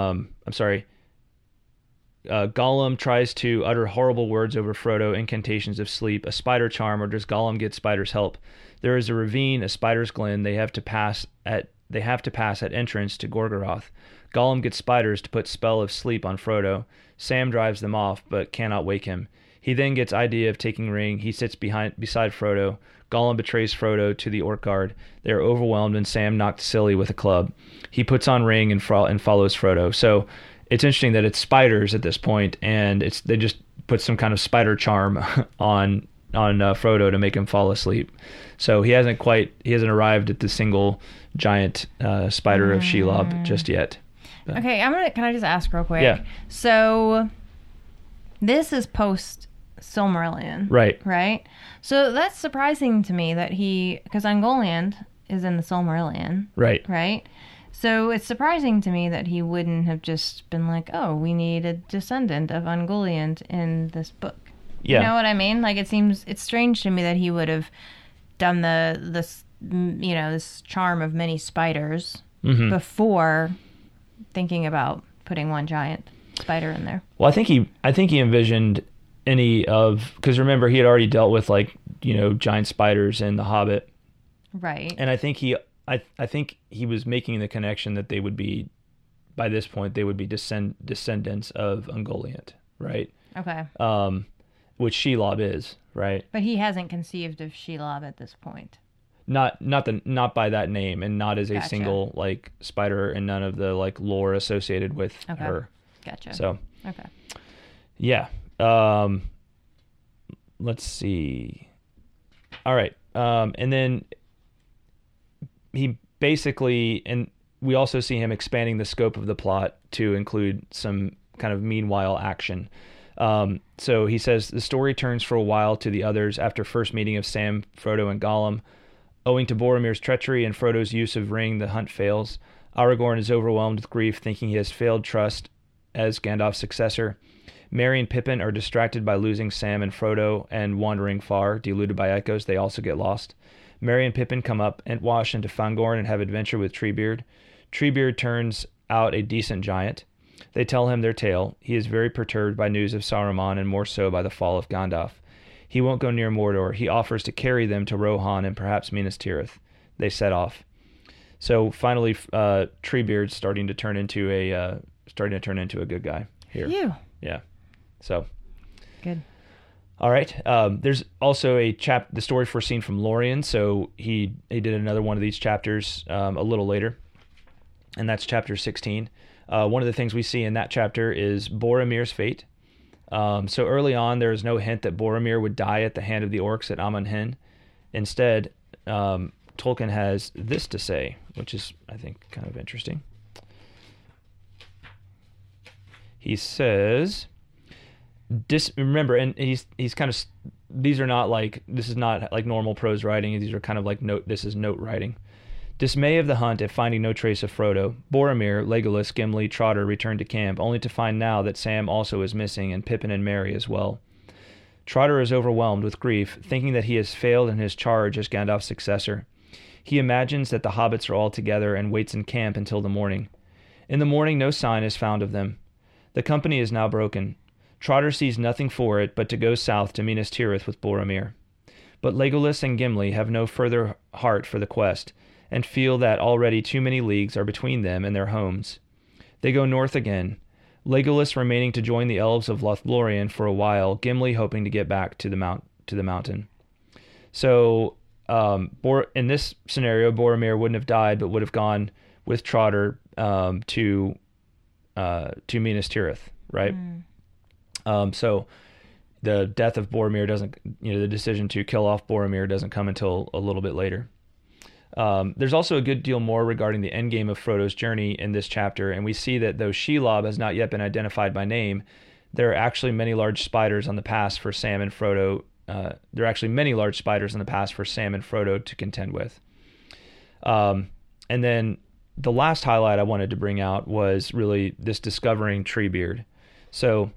Gollum tries to utter horrible words over Frodo, incantations of sleep, a spider charm, or does Gollum get spiders' help? There is a ravine, a spider's glen. They have to pass at entrance to Gorgoroth. Gollum gets spiders to put spell of sleep on Frodo. Sam drives them off, but cannot wake him. He then gets idea of taking ring. He sits beside Frodo. Gollum betrays Frodo to the orc guard. They are overwhelmed, and Sam knocks silly with a club. He puts on ring and follows Frodo. So it's interesting that it's spiders at this point, and they just put some kind of spider charm on Frodo to make him fall asleep. So he hasn't arrived at the single giant spider of Shelob just yet. But. Okay, can I just ask real quick? Yeah. So this is post Silmarillion. Right. Right? So that's surprising to me that because Ungoliant is in the Silmarillion. Right. Right? So it's surprising to me that he wouldn't have just been like, oh, we need a descendant of Ungoliant in this book. Yeah. You know what I mean? Like it's strange to me that he would have done this charm of mmany spiders before thinking about putting one giant spider in there. Well, I think he envisioned because remember he had already dealt with giant spiders in The Hobbit. Right. And I think he was making the connection that they would be, by this point, they would be descendants of Ungoliant, right? Okay. Which Shelob is, right? But he hasn't conceived of Shelob at this point. Not by that name, and not as a single spider, and none of the lore associated with her. Gotcha. So. Okay. Yeah. Let's see. All right. And then he basically, and we also see him expanding the scope of the plot to include some kind of meanwhile action. So he says the story turns for a while to the others after first meeting of Sam, Frodo, and Gollum. Owing to Boromir's treachery and Frodo's use of ring, the hunt fails. Aragorn is overwhelmed with grief, thinking he has failed trust as Gandalf's successor. Merry and Pippin are distracted by losing Sam and Frodo and wandering far, deluded by echoes. They also get lost. Merry and Pippin come up and wash into Fangorn and have adventure with Treebeard. Treebeard turns out a decent giant. They tell him their tale. He is very perturbed by news of Saruman and more so by the fall of Gandalf. He won't go near Mordor. He offers to carry them to Rohan and perhaps Minas Tirith. They set off. So finally, Treebeard's starting to turn into a good guy here. Phew. Yeah. So. Good. All right. There's also the story foreseen from Lorien. So he did another one of these chapters a little later, and that's chapter 16. One of the things we see in that chapter is Boromir's fate. So early on, there is no hint that Boromir would die at the hand of the orcs at Amon Hen. Instead, Tolkien has this to say, which is, I think, kind of interesting. He says, remember, and he's kind of, these are not like, this is not like normal prose writing. These are kind of like this is note writing. Dismay of the hunt at finding no trace of Frodo. Boromir, Legolas, Gimli, Trotter return to camp, only to find now that Sam also is missing, and Pippin and Merry as well. Trotter is overwhelmed with grief, thinking that he has failed in his charge as Gandalf's successor. He imagines that the hobbits are all together and waits in camp until the morning. In the morning, no sign is found of them. The company is now broken. Trotter sees nothing for it but to go south to Minas Tirith with Boromir. But Legolas and Gimli have no further heart for the quest, and feel that already too many leagues are between them and their homes. They go north again, Legolas remaining to join the elves of Lothlorien for a while, Gimli hoping to get back to the mountain. So, in this scenario, Boromir wouldn't have died, but would have gone with Trotter to Minas Tirith, right? So the death of Boromir doesn't, the decision to kill off Boromir doesn't come until a little bit later. There's also a good deal more regarding the endgame of Frodo's journey in this chapter, and we see that though Shelob has not yet been identified by name, there are actually many large spiders on the pass for Sam and Frodo. To contend with. And then the last highlight I wanted to bring out was really this discovering Treebeard. So,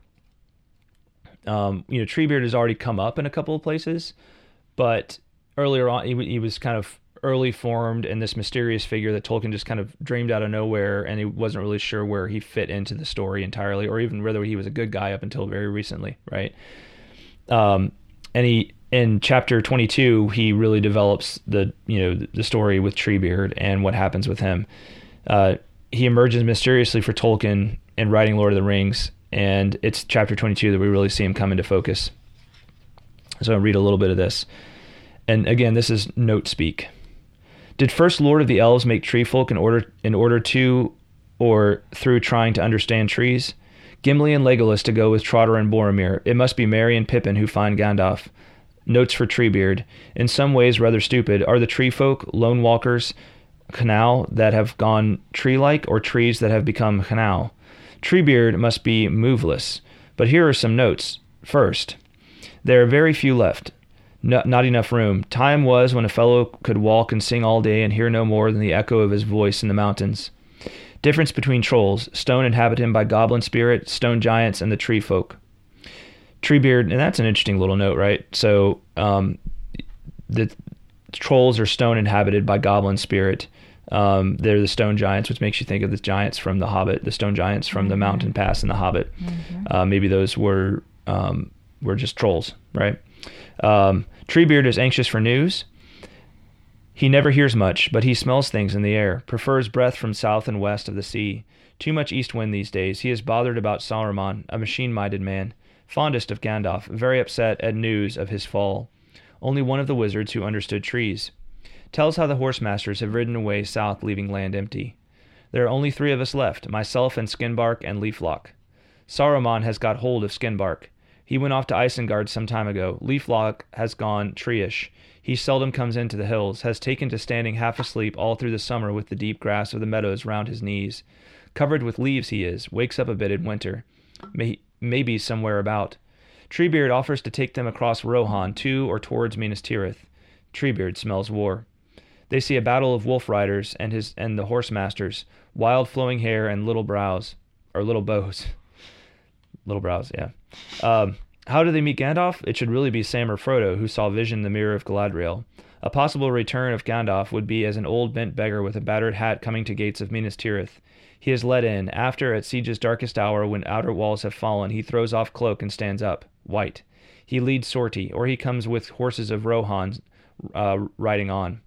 Treebeard has already come up in a couple of places, but earlier on he was kind of early formed and this mysterious figure that Tolkien just kind of dreamed out of nowhere, and he wasn't really sure where he fit into the story entirely, or even whether he was a good guy up until very recently, right? And in chapter 22, he really develops the story with Treebeard and what happens with him. He emerges mysteriously for Tolkien in writing Lord of the Rings, and it's chapter 22 that we really see him come into focus. So I'll read a little bit of this. And again, this is note speak. Did first Lord of the Elves make tree folk in order to, or through trying to understand trees? Gimli and Legolas to go with Trotter and Boromir. It must be Merry and Pippin who find Gandalf. Notes for Treebeard. In some ways rather stupid. Are the tree folk lone walkers, canal, that have gone tree-like, or trees that have become canal? Treebeard must be moveless. But here are some notes. First, there are very few left. Not enough room. Time was when a fellow could walk and sing all day and hear no more than the echo of his voice in the mountains. Difference between trolls. Stone inhabited by goblin spirit, stone giants, and the tree folk. Treebeard, and that's an interesting little note, right? So the trolls are stone inhabited by goblin spirit. They're the stone giants, which makes you think of the giants from The Hobbit, the stone giants from the mountain pass in The Hobbit. Maybe those were just trolls, right? Treebeard is anxious for news. He never hears much, but he smells things in the air, prefers breath from south and west of the sea. Too much east wind these days. He is bothered about Saruman, a machine-minded man, fondest of Gandalf, very upset at news of his fall. Only one of the wizards who understood trees. Tells how the horse masters have ridden away south, leaving land empty. There are only 3 of us left, myself and Skinbark and Leaflock. Saruman has got hold of Skinbark. He went off to Isengard some time ago. Leaflock has gone tree-ish. He seldom comes into the hills, has taken to standing half asleep all through the summer with the deep grass of the meadows round his knees. Covered with leaves he is, wakes up a bit in winter. Maybe somewhere about. Treebeard offers to take them across Rohan to or towards Minas Tirith. Treebeard smells war. They see a battle of wolf riders and the horse masters, wild flowing hair and little brows, or little bows. Little brows, yeah. How do they meet Gandalf? It should really be Sam or Frodo, who saw vision in the mirror of Galadriel. A possible return of Gandalf would be as an old bent beggar with a battered hat coming to gates of Minas Tirith. He is let in. After, at siege's darkest hour, when outer walls have fallen, he throws off cloak and stands up, white. He leads sortie, or he comes with horses of Rohan, riding on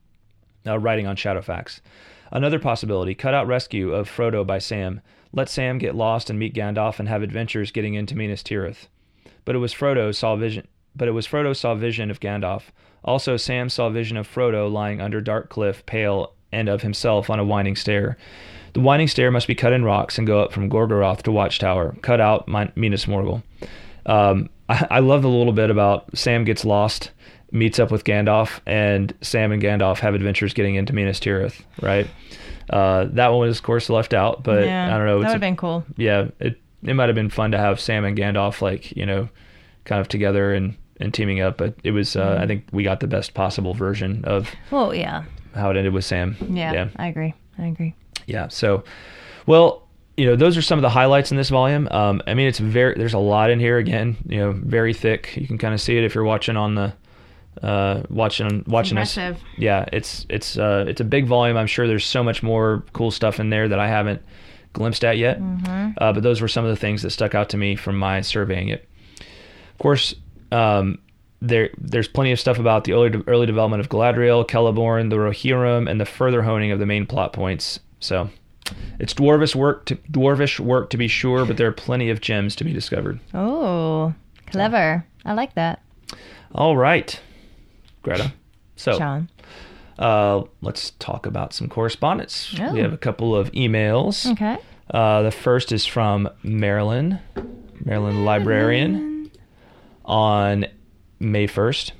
Shadowfax. Another possibility, cut-out rescue of Frodo by Sam. Let Sam get lost and meet Gandalf and have adventures getting into Minas Tirith. but it was Frodo saw vision. But it was Frodo saw vision of Gandalf. Also, Sam saw vision of Frodo lying under dark cliff, pale, and of himself on a winding stair. The winding stair must be cut in rocks and go up from Gorgoroth to Watchtower. Cut out Minas Morgul. I love the little bit about Sam gets lost, meets up with Gandalf, and Sam and Gandalf have adventures getting into Minas Tirith, right? That one was, of course, left out, but I don't know. That would have been cool. Yeah, it might have been fun to have Sam and Gandalf, like, kind of together and teaming up, but it was, I think we got the best possible version of how it ended with Sam. Yeah. I agree. Yeah, so, well, those are some of the highlights in this volume. I mean, there's a lot in here again, very thick. You can kind of see it if you're watching on the, watching us. Yeah, it's a big volume. I'm sure there's so much more cool stuff in there that I haven't glimpsed at yet. But those were some of the things that stuck out to me from my surveying it. Of course, there's plenty of stuff about the early development of Galadriel, Celeborn, the Rohirrim, and the further honing of the main plot points. So, it's dwarvish work to be sure, but there are plenty of gems to be discovered. Oh, clever! I like that. All right, Greta. So, John, let's talk about some correspondence. Oh. We have a couple of emails. Okay. The first is from Marilyn Librarian. On May 1st.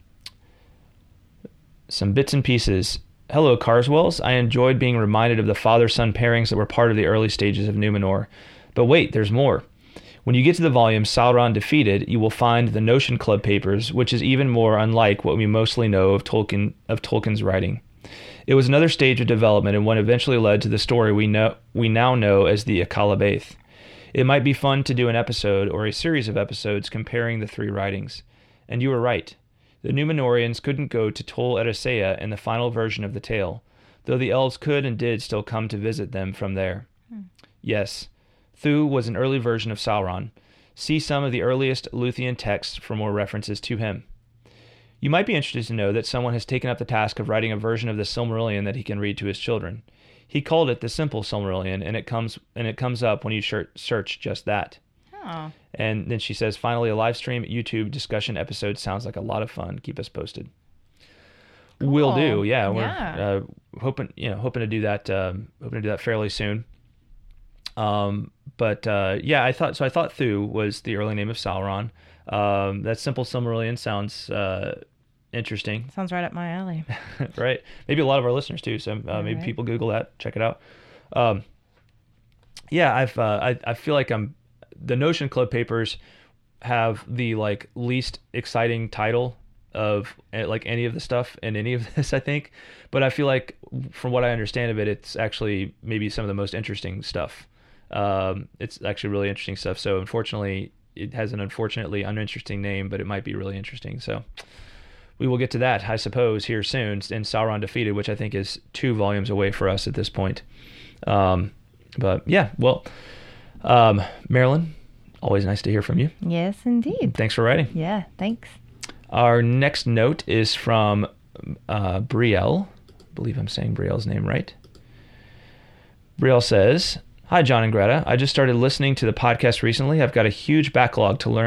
Some bits and pieces. Hello, Carswells. I enjoyed being reminded of the father-son pairings that were part of the early stages of Numenor. But wait, there's more. When you get to the volume Sauron Defeated, you will find the Notion Club papers, which is even more unlike what we mostly know of Tolkien's writing. It was another stage of development and one eventually led to the story we now know as the Akalabaith. It might be fun to do an episode or a series of episodes comparing the three writings. And you were right. The Númenóreans couldn't go to Tol Eressëa in the final version of the tale, though the elves could and did still come to visit them from there. Yes, Thu was an early version of Sauron. See some of the earliest Luthien texts for more references to him. You might be interested to know that someone has taken up the task of writing a version of the Silmarillion that he can read to his children. He called it the Simple Silmarillion, and it comes up when you search just that. Oh. And then she says, finally, a live stream YouTube discussion episode sounds like a lot of fun. Keep us posted. Cool. Will do. Yeah, we're hoping to do that. Hoping to do that fairly soon. I thought Thu was the early name of Sauron. That Simple Silmarillion sounds interesting. Sounds right up my alley. Right. Maybe a lot of our listeners too. So maybe people Google that, check it out. I feel like the Notion Club papers have the least exciting title of any of the stuff in any of this, I think. But I feel like from what I understand of it, it's actually maybe some of the most interesting stuff. It's actually really interesting stuff. So unfortunately, it has an unfortunately uninteresting name, but it might be really interesting. So we will get to that, I suppose, here soon in Sauron Defeated, which I think is 2 volumes away for us at this point. Marilyn, always nice to hear from you. Yes, indeed. Thanks for writing. Yeah, thanks. Our next note is from Brielle. I believe I'm saying Brielle's name right. Brielle says, "Hi, John and Greta. I just started listening to the podcast recently. I've got a huge backlog to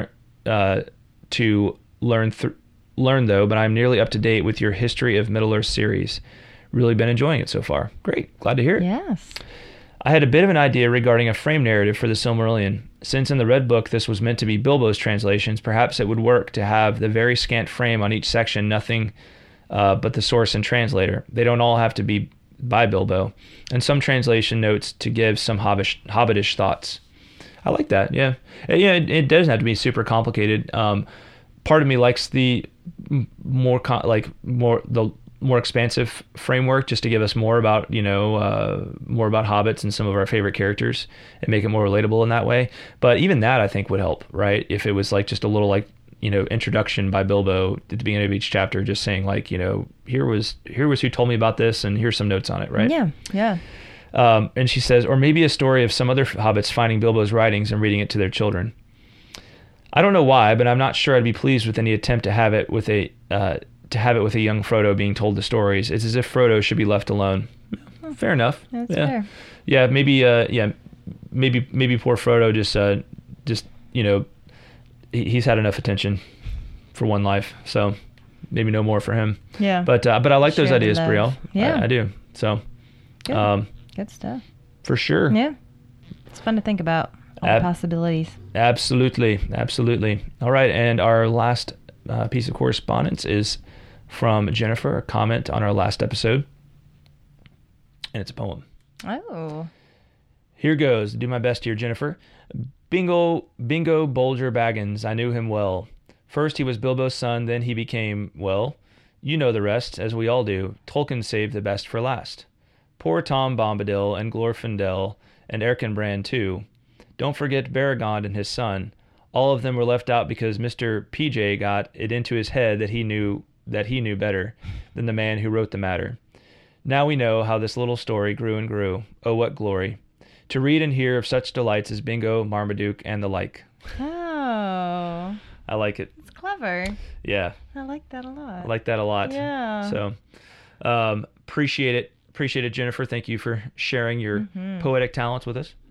learn though, but I'm nearly up to date with your History of Middle-earth series. Really been enjoying it so far." Great. Glad to hear it. Yes. I had a bit of an idea regarding a frame narrative for the Silmarillion. Since in the Red Book this was meant to be Bilbo's translations, perhaps it would work to have the very scant frame on each section, nothing but the source and translator. They don't all have to be by Bilbo, and some translation notes to give some hobbitish thoughts. I like that. Yeah. It doesn't have to be super complicated. Part of me likes the more expansive framework, just to give us more about hobbits and some of our favorite characters and make it more relatable in that way. But even that I think would help, right? If it was just a little introduction by Bilbo at the beginning of each chapter, just saying here was who told me about this, and here's some notes on it, right? Yeah. And she says, or maybe a story of some other hobbits finding Bilbo's writings and reading it to their children. I don't know why, but I'm not sure I'd be pleased with any attempt to have it with a young Frodo being told the stories. It's as if Frodo should be left alone. Fair enough. That's fair. Yeah, maybe poor Frodo just he's had enough attention for one life, so maybe no more for him. Yeah. But I like those Share the ideas, love. Brielle. Yeah. I do. So, Good. Good stuff. for sure. Yeah. It's fun to think about all the possibilities. Absolutely. All right, and our last piece of correspondence is from Jennifer, a comment on our last episode, and it's a poem. Oh. Here goes. Do my best here, Jennifer. Bingo Bolger Baggins. I knew him well. First he was Bilbo's son, then he became, well, you know the rest, as we all do. Tolkien saved the best for last. Poor Tom Bombadil and Glorfindel and Erkenbrand too. Don't forget Baragond and his son. All of them were left out because Mr. PJ got it into his head that he knew better than the man who wrote the matter. Now we know how this little story grew and grew. Oh, what glory! To read and hear of such delights as Bingo, Marmaduke, and the like. Oh. I like it. It's clever. Yeah. I like that a lot. I like that a lot. Yeah. So, appreciate it. Appreciate it, Jennifer. Thank you for sharing your poetic talents with us.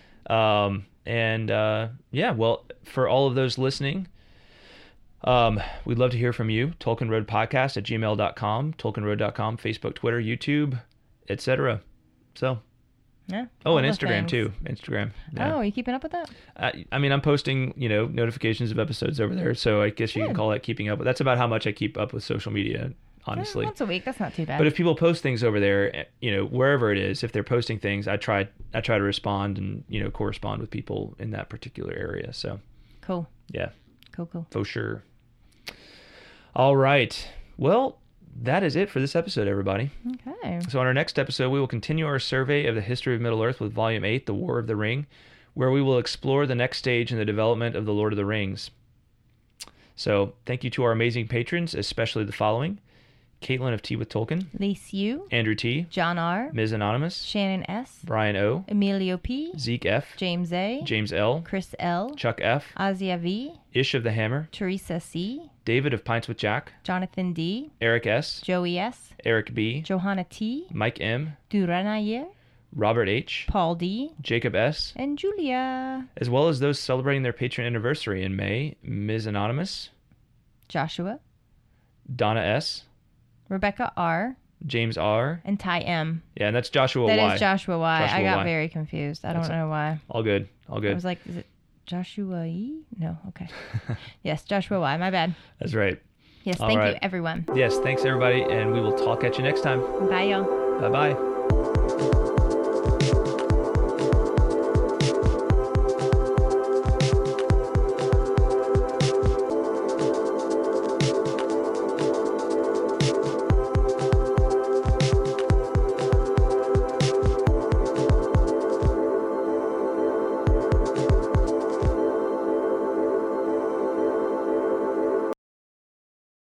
Well, for all of those listening, we'd love to hear from you. TolkienRoadPodcast@gmail.com, TolkienRoad.com, Facebook, Twitter, YouTube, etc. So, yeah. oh, all and the Instagram things. too. Instagram. Yeah. Oh, are you keeping up with that? I'm posting, notifications of episodes over there. So I guess you can call that keeping up. But that's about how much I keep up with social media, honestly. Once a week. That's not too bad. But if people post things over there, wherever it is, if they're posting things, I try to respond and, correspond with people in that particular area. So, cool. yeah. Cool. For sure. All right. Well, that is it for this episode, everybody. Okay. So on our next episode, we will continue our survey of the history of Middle-earth with Volume 8, The War of the Ring, where we will explore the next stage in the development of The Lord of the Rings. So thank you to our amazing patrons, especially the following: Caitlin of Tea with Tolkien, Lise U, Andrew T, John R, Ms. Anonymous, Shannon S, Brian O, Emilio P, Zeke F, James A, James L, Chris L, Chuck F, Azia V, Ish of the Hammer, Teresa C, David of Pints with Jack, Jonathan D, Eric S, Joey S, Eric B, Johanna T, Mike M, Duranayer, Robert H, Paul D, Jacob S, and Julia, as well as those celebrating their patron anniversary in May: Ms. Anonymous, Joshua, Donna S, Rebecca R, James R, and Ty M. yeah, and that's Joshua That Y. is Joshua Y. Joshua I got Y. very confused. I That's don't know why. All good. I was like, is it Joshua E? No, okay. Yes, Joshua Y. My bad. That's right. Yes, All thank right. you, everyone. Yes, thanks everybody, and we will talk at you next time. Bye, y'all. Bye-bye.